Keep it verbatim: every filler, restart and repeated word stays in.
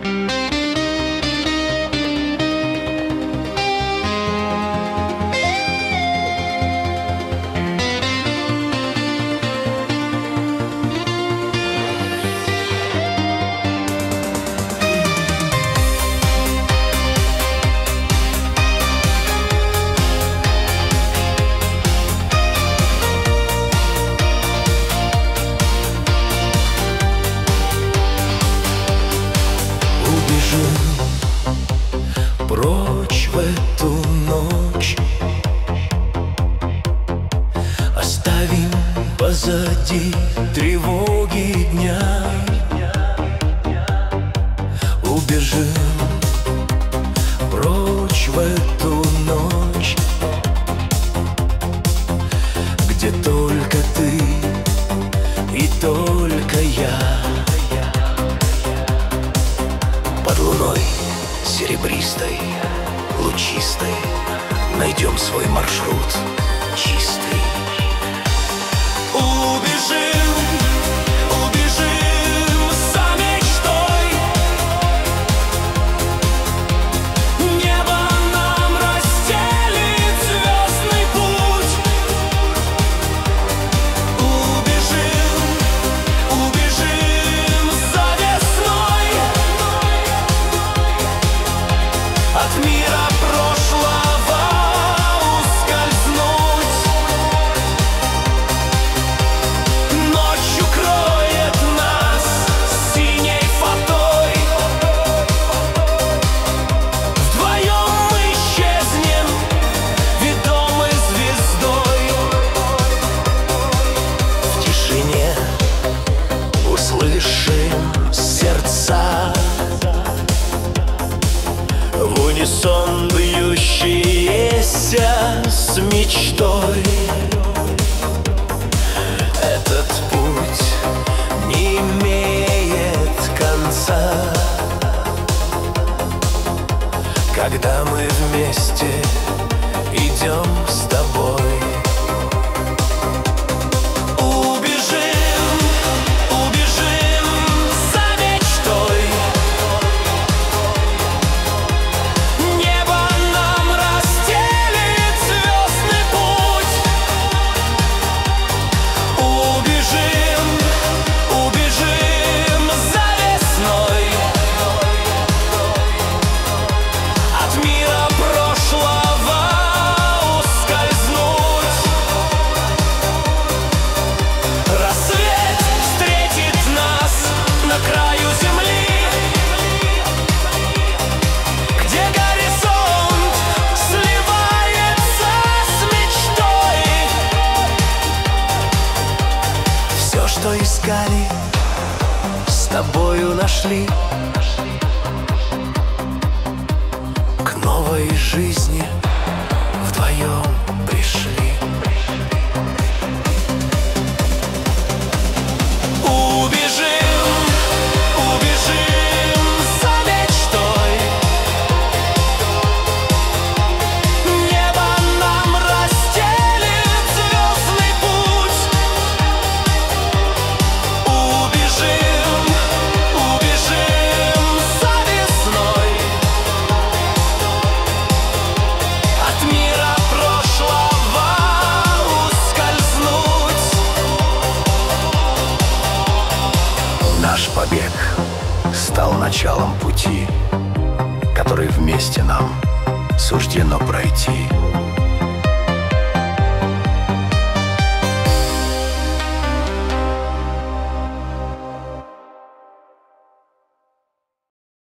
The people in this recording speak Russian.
Прочь в эту ночь, оставим позади тревоги дня. Убежим прочь в эту ночь, где только ты и только я. Под луной серебристой, лучистой найдем свой маршрут чистый. Убежим, убежим за мечтой. Небо нам расстелит звездный путь. Убежим, убежим за весной от мира прошлого ускользнуть. Ночь укроет нас синей фатой. Вдвоем мы исчезнем, ведомы звездой. В тишине услышим сердца, в унисон бьющиеся с мечтой. Этот путь не имеет конца, когда мы вместе идем с тобой. Убежим, убежим за мечтой. Небо нам расстелит звездный путь. Убежим, убежим за весной от мира прошлого ускользнуть. Рассвет встретит нас на краю земли, где горизонт сливается с мечтой. Все, что искали, с тобою нашли. К новой жизни вдвоем пришли. Убежим, убежим за мечтой. Небо нам расстелит звездный путь. Убежим, убежим за весной от мира прошлого ускользнуть. Наш побег стал началом пути, который вместе нам суждено пройти.